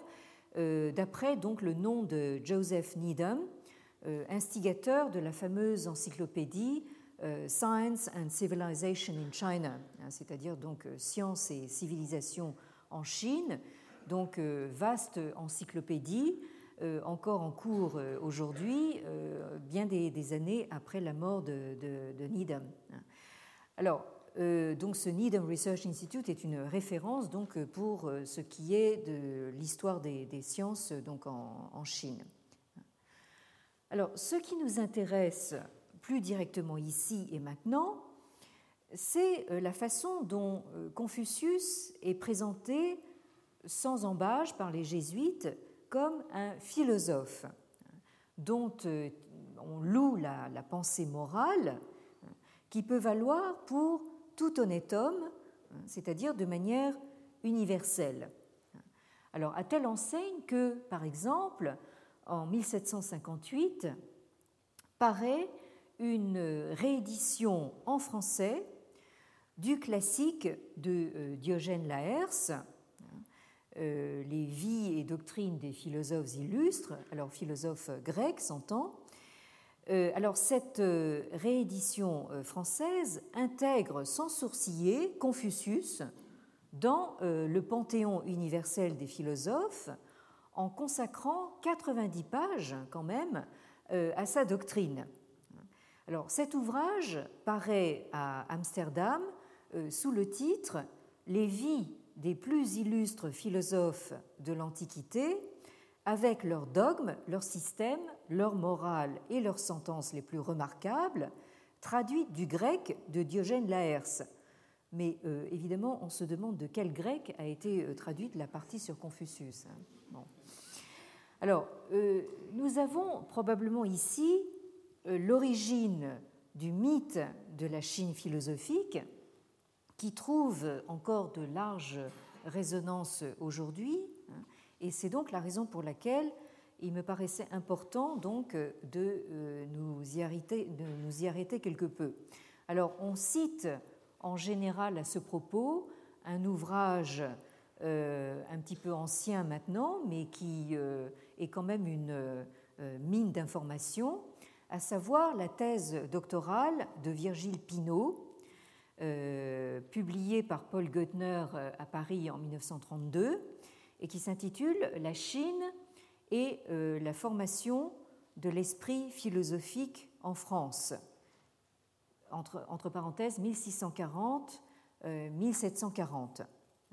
d'après donc le nom de Joseph Needham, instigateur de la fameuse encyclopédie Science and Civilization in China, c'est-à-dire donc Science et civilisation en Chine, donc vaste encyclopédie encore en cours aujourd'hui, bien des, des années après la mort de, de, de Needham. Alors, Euh, donc ce Needham Research Institute est une référence donc pour ce qui est de l'histoire des, des sciences donc en, en Chine. Alors, ce qui nous intéresse plus directement ici et maintenant, c'est la façon dont Confucius est présenté sans embâche par les jésuites comme un philosophe dont on loue la, la pensée morale qui peut valoir pour tout honnête homme, c'est-à-dire de manière universelle. Alors, à telle enseigne que, par exemple, en mille sept cent cinquante-huit, paraît une réédition en français du classique de Diogène Laërce, euh, Les vies et doctrines des philosophes illustres, alors philosophes grecs, s'entend. Alors, cette réédition française intègre sans sourciller Confucius dans le panthéon universel des philosophes en consacrant quatre-vingt-dix pages quand même à sa doctrine. Alors, cet ouvrage paraît à Amsterdam sous le titre « Les vies des plus illustres philosophes de l'Antiquité » avec leurs dogmes, leurs systèmes, leur morale et leurs sentences les plus remarquables, traduites du grec de Diogène Laërce. Mais euh, évidemment, on se demande de quel grec a été euh, traduite la partie sur Confucius. Hein. Bon. Alors, euh, nous avons probablement ici euh, l'origine du mythe de la Chine philosophique, qui trouve encore de larges résonances aujourd'hui, hein. Et c'est donc la raison pour laquelle il me paraissait important donc de nous y arrêter, de nous y arrêter quelque peu. Alors, on cite en général à ce propos un ouvrage euh, un petit peu ancien maintenant, mais qui euh, est quand même une euh, mine d'informations, à savoir la thèse doctorale de Virgile Pinault, euh, publiée par Paul Goethner à Paris en mille neuf cent trente-deux, et qui s'intitule « La Chine et euh, la formation de l'esprit philosophique en France », entre, entre parenthèses mille six cent quarante à mille sept cent quarante.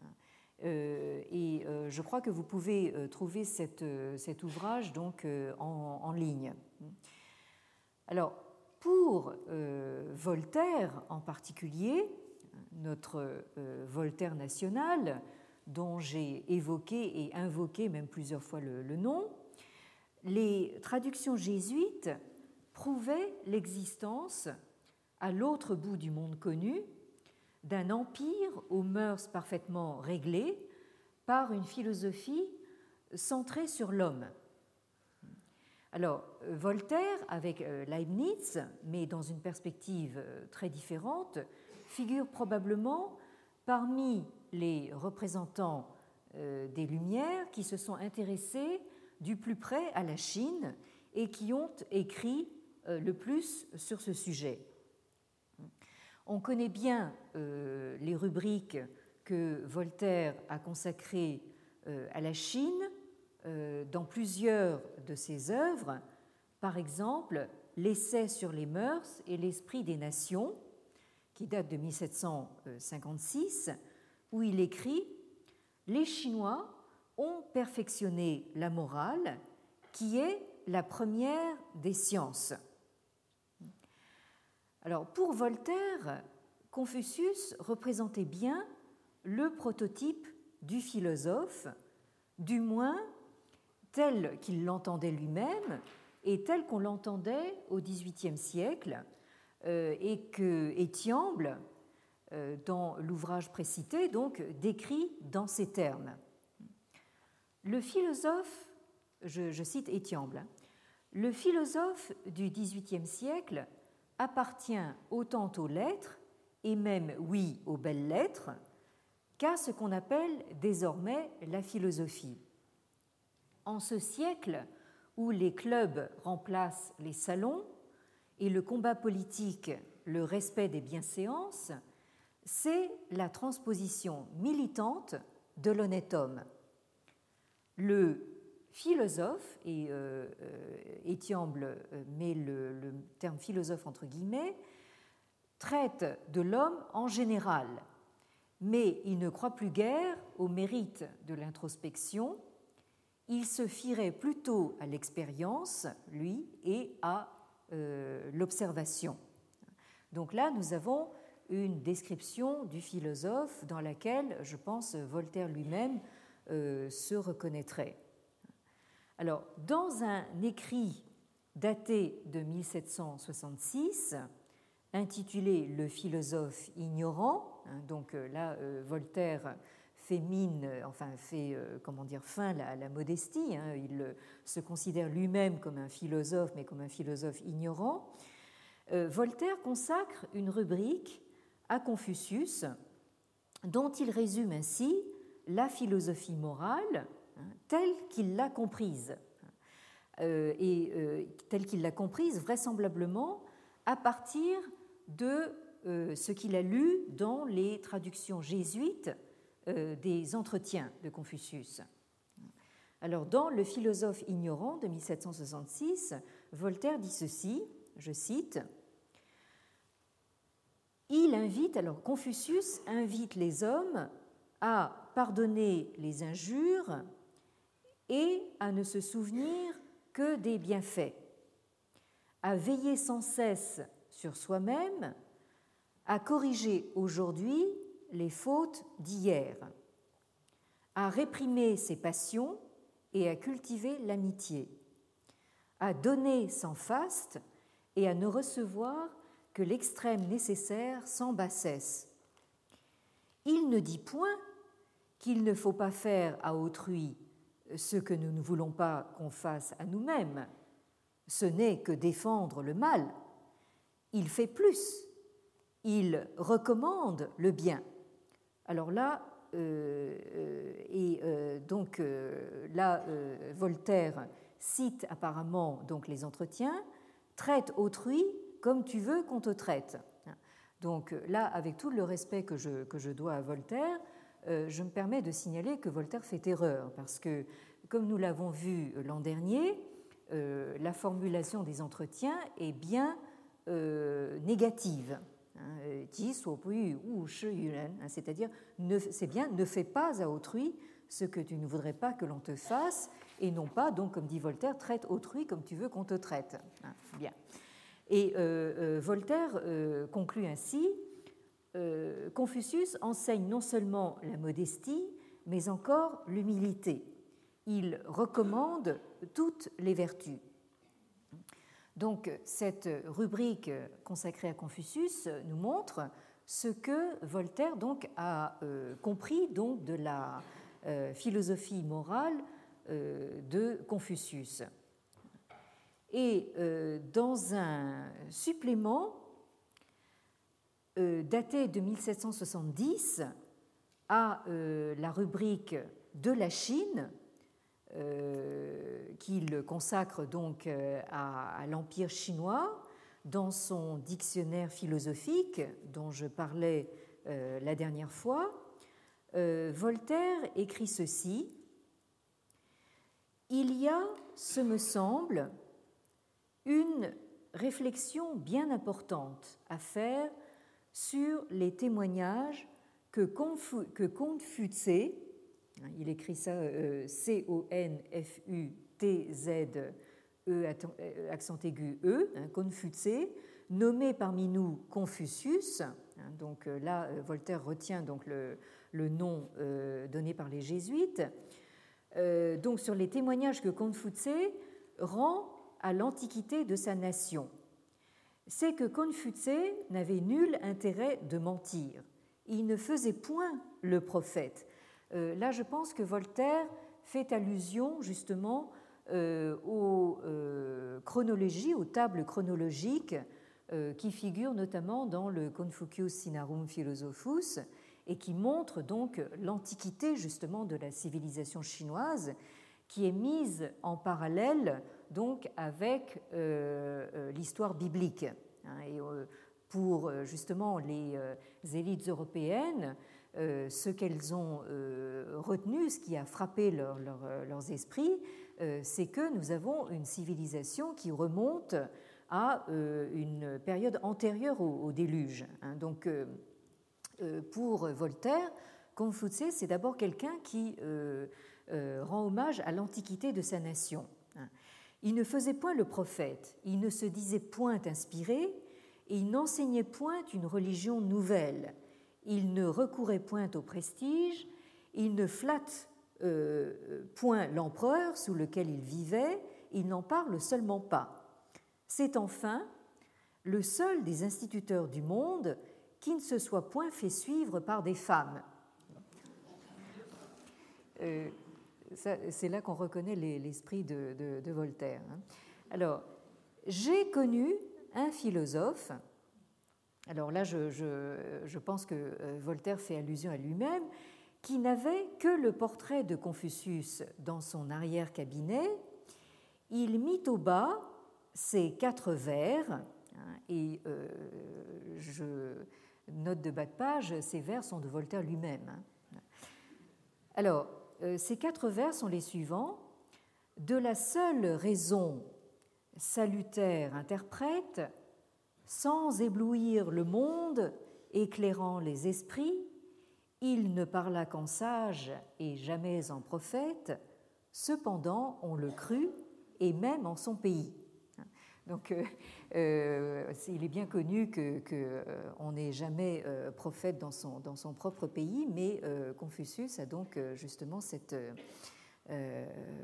Euh, et euh, je crois que vous pouvez euh, trouver cette, euh, cet ouvrage donc, euh, en, en ligne. Alors, pour euh, Voltaire en particulier, notre euh, Voltaire national, dont j'ai évoqué et invoqué même plusieurs fois le, le nom, les traductions jésuites prouvaient l'existence, à l'autre bout du monde connu, d'un empire aux mœurs parfaitement réglées par une philosophie centrée sur l'homme. Alors, Voltaire, avec Leibniz, mais dans une perspective très différente, figure probablement parmi les représentants des Lumières qui se sont intéressés du plus près à la Chine et qui ont écrit le plus sur ce sujet. On connaît bien euh, les rubriques que Voltaire a consacrées euh, à la Chine euh, dans plusieurs de ses œuvres, par exemple l'Essai sur les mœurs et l'esprit des nations, qui date de mille sept cent cinquante-six, où il écrit « Les Chinois ont perfectionné la morale, qui est la première des sciences. » Alors, pour Voltaire, Confucius représentait bien le prototype du philosophe, du moins tel qu'il l'entendait lui-même et tel qu'on l'entendait au dix-huitième siècle, euh, et que Étiamble, euh, dans l'ouvrage précité, donc, décrit dans ces termes. Le philosophe, je, je cite Étiamble, le philosophe du dix-huitième siècle appartient autant aux lettres, et même, oui, aux belles lettres, qu'à ce qu'on appelle désormais la philosophie. En ce siècle où les clubs remplacent les salons et le combat politique le respect des bienséances, c'est la transposition militante de l'honnête homme. Le philosophe, et euh, euh, Étiamble met le, le terme philosophe entre guillemets, traite de l'homme en général, mais il ne croit plus guère au mérite de l'introspection, il se fierait plutôt à l'expérience, lui, et à euh, l'observation. Donc là, nous avons une description du philosophe dans laquelle, je pense, Voltaire lui-même euh, se reconnaîtrait. Alors, dans un écrit daté de mille sept cent soixante-six, intitulé « Le philosophe ignorant », hein, donc là, euh, Voltaire fait mine, enfin fait, euh, comment dire, fin à la modestie, hein, il euh, se considère lui-même comme un philosophe, mais comme un philosophe ignorant. Euh, Voltaire consacre une rubrique à Confucius, dont il résume ainsi la philosophie morale, telle qu'il l'a comprise, euh, et euh, telle qu'il l'a comprise vraisemblablement à partir de euh, ce qu'il a lu dans les traductions jésuites euh, des entretiens de Confucius. Alors, dans Le philosophe ignorant de mille sept cent soixante-six, Voltaire dit ceci, je cite, « Il invite, alors Confucius invite les hommes à pardonner les injures et à ne se souvenir que des bienfaits, à veiller sans cesse sur soi-même, à corriger aujourd'hui les fautes d'hier, à réprimer ses passions et à cultiver l'amitié, à donner sans faste et à ne recevoir que l'extrême nécessaire sans bassesse. Il ne dit point qu'il ne faut pas faire à autrui ce que nous ne voulons pas qu'on fasse à nous-mêmes. Ce n'est que défendre le mal. Il fait plus. Il recommande le bien. » Alors là, euh, euh, et euh, donc euh, là, euh, Voltaire cite apparemment donc les entretiens, traite autrui comme tu veux qu'on te traite. Donc là, avec tout le respect que je, que je dois à Voltaire, euh, je me permets de signaler que Voltaire fait erreur, parce que, comme nous l'avons vu l'an dernier, euh, la formulation des entretiens est bien euh, négative. C'est-à-dire, c'est bien, ne fais pas à autrui ce que tu ne voudrais pas que l'on te fasse, et non pas, donc, comme dit Voltaire, traite autrui comme tu veux qu'on te traite. Bien. Et euh, euh, Voltaire euh, conclut ainsi euh, « Confucius enseigne non seulement la modestie, mais encore l'humilité. Il recommande toutes les vertus. » Donc, cette rubrique consacrée à Confucius nous montre ce que Voltaire donc, a euh, compris donc, de la euh, philosophie morale euh, de Confucius. Et euh, dans un supplément euh, daté de mille sept cent soixante-dix à euh, la rubrique de la Chine, euh, qu'il consacre donc euh, à, à l'Empire chinois, dans son dictionnaire philosophique dont je parlais euh, la dernière fois, euh, Voltaire écrit ceci: « Il y a, ce me semble, une réflexion bien importante à faire sur les témoignages que, Confu, que Confucé, il écrit ça euh, C O N F U T Z E accent aigu E, hein, Confucé, nommé parmi nous Confucius, hein, donc euh, là Voltaire retient donc le, le nom euh, donné par les jésuites, euh, donc sur les témoignages que Confucé rend à l'antiquité de sa nation. C'est que Confucé n'avait nul intérêt de mentir. Il ne faisait point le prophète. Euh, là, je pense que Voltaire fait allusion justement euh, aux euh, chronologies, aux tables chronologiques euh, qui figurent notamment dans le Confucius Sinarum Philosophus et qui montrent donc l'antiquité justement de la civilisation chinoise qui est mise en parallèle donc avec euh, euh, l'histoire biblique. Hein, et euh, pour justement les euh, élites européennes, euh, ce qu'elles ont euh, retenu, ce qui a frappé leur, leur, leurs esprits, euh, c'est que nous avons une civilisation qui remonte à euh, une période antérieure au, au déluge. Hein, donc, euh, euh, pour Voltaire, Confucius, c'est d'abord quelqu'un qui euh, euh, rend hommage à l'antiquité de sa nation. Hein. Il ne faisait point le prophète, il ne se disait point inspiré, et il n'enseignait point une religion nouvelle. Il ne recourait point au prestige, il ne flatte euh, point l'empereur sous lequel il vivait, il n'en parle seulement pas. C'est enfin le seul des instituteurs du monde qui ne se soit point fait suivre par des femmes. Euh, ça, c'est là qu'on reconnaît l'esprit de, de, de Voltaire. Alors, j'ai connu un philosophe, alors là je, je, je pense que Voltaire fait allusion à lui-même, qui n'avait que le portrait de Confucius dans son arrière-cabinet. Il mit au bas ces quatre vers, et euh, je note de bas de page, ces vers sont de Voltaire lui-même. Alors, euh, ces quatre vers sont les suivants. De la seule raison salutaire interprète, sans éblouir le monde, éclairant les esprits, il ne parla qu'en sage et jamais en prophète, cependant on le crut, et même en son pays. Donc, euh, euh, il est bien connu qu'on que, n'est jamais euh, prophète dans son, dans son propre pays, mais euh, Confucius a donc euh, justement cette, euh, euh,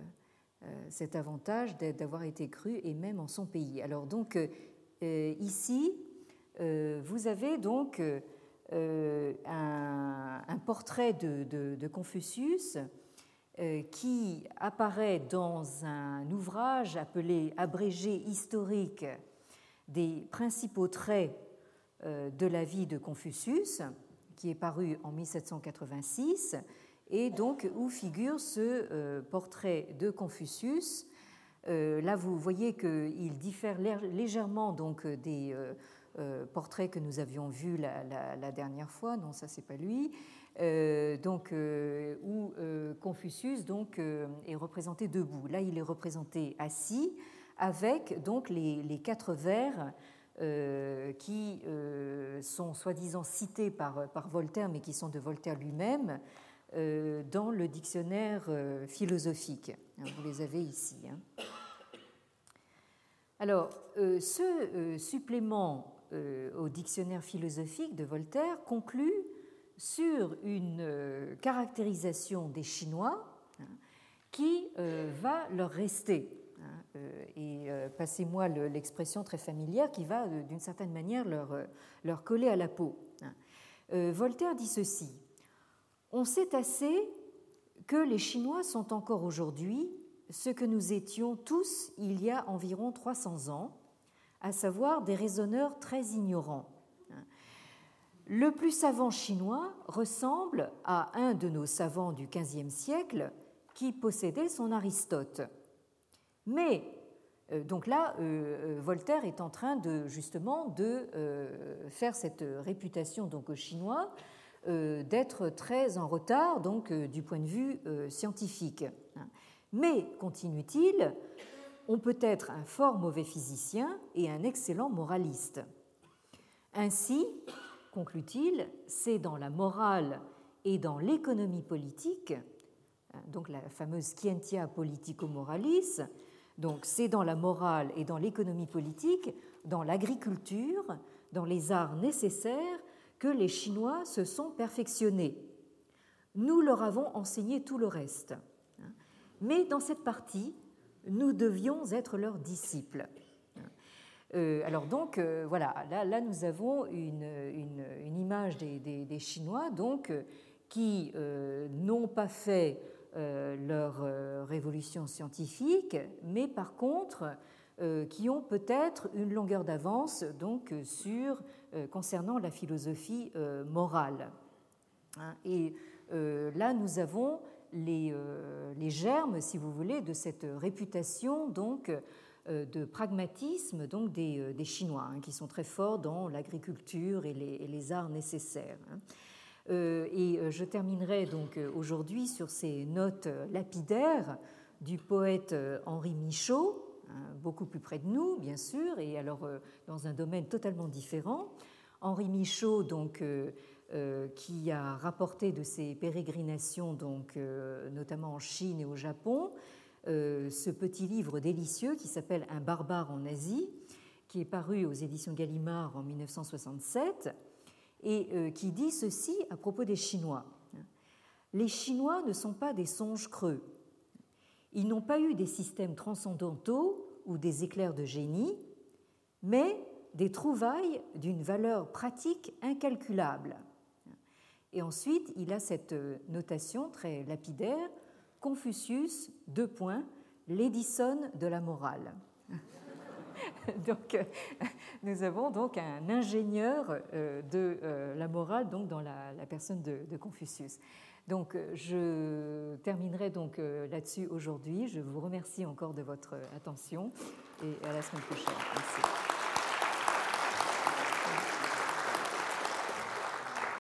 cet avantage d'avoir été cru, et même en son pays. Alors, donc, euh, ici, euh, vous avez donc euh, un, un portrait de, de, de Confucius euh, qui apparaît dans un ouvrage appelé Abrégé historique des principaux traits euh, de la vie de Confucius, qui est paru en mille sept cent quatre-vingt-six, et donc où figure ce euh, portrait de Confucius. Euh, là, vous voyez qu'il diffère légèrement donc, des euh, euh, portraits que nous avions vus la, la, la dernière fois. Non, ça, c'est pas lui. Euh, donc, euh, où euh, Confucius donc, euh, est représenté debout. Là, il est représenté assis, avec donc, les, les quatre vers euh, qui euh, sont soi-disant cités par, par Voltaire, mais qui sont de Voltaire lui-même, euh, dans le dictionnaire euh, philosophique. Vous les avez ici. Hein. Alors, euh, ce euh, supplément euh, au dictionnaire philosophique de Voltaire conclut sur une euh, caractérisation des Chinois hein, qui euh, va leur rester. Hein, euh, et euh, passez-moi le, l'expression très familière qui va, euh, d'une certaine manière, leur, euh, leur coller à la peau. Hein. Euh, Voltaire dit ceci. « On sait assez que les Chinois sont encore aujourd'hui ce que nous étions tous il y a environ trois cents ans, à savoir des raisonneurs très ignorants. Le plus savant chinois ressemble à un de nos savants du quinzième siècle qui possédait son Aristote. Mais, donc là, Voltaire est en train de, justement de faire cette réputation donc, aux Chinois d'être très en retard donc, du point de vue scientifique. Mais, continue-t-il, on peut être un fort mauvais physicien et un excellent moraliste. Ainsi, conclut-il, c'est dans la morale et dans l'économie politique, donc la fameuse scientia politico-moralis, donc c'est dans la morale et dans l'économie politique, dans l'agriculture, dans les arts nécessaires, que les Chinois se sont perfectionnés. Nous leur avons enseigné tout le reste. Mais dans cette partie, nous devions être leurs disciples. Euh, alors donc, euh, voilà, là, là nous avons une, une, une image des, des, des Chinois donc, euh, qui euh, n'ont pas fait euh, leur euh, révolution scientifique, mais par contre, euh, qui ont peut-être une longueur d'avance donc, sur, euh, concernant la philosophie euh, morale. Hein, et euh, là, nous avons Les, euh, les germes, si vous voulez, de cette réputation donc, euh, de pragmatisme donc, des, euh, des Chinois, hein, qui sont très forts dans l'agriculture et les, et les arts nécessaires. Hein. Euh, et je terminerai donc aujourd'hui sur ces notes lapidaires du poète Henri Michaud, hein, beaucoup plus près de nous, bien sûr, et alors euh, dans un domaine totalement différent. Henri Michaud, donc, euh, euh, qui a rapporté de ses pérégrinations, donc, euh, notamment en Chine et au Japon, euh, ce petit livre délicieux qui s'appelle « Un barbare en Asie », qui est paru aux éditions Gallimard en mille neuf cent soixante-sept, et euh, qui dit ceci à propos des Chinois. « Les Chinois ne sont pas des songes creux. Ils n'ont pas eu des systèmes transcendantaux ou des éclairs de génie, mais des trouvailles d'une valeur pratique incalculable. » Et ensuite, il a cette notation très lapidaire, Confucius, deux points, l'Edison de la morale. Donc, nous avons donc un ingénieur de la morale donc dans la, la personne de, de Confucius. Donc, je terminerai donc là-dessus aujourd'hui. Je vous remercie encore de votre attention et à la semaine prochaine. Merci.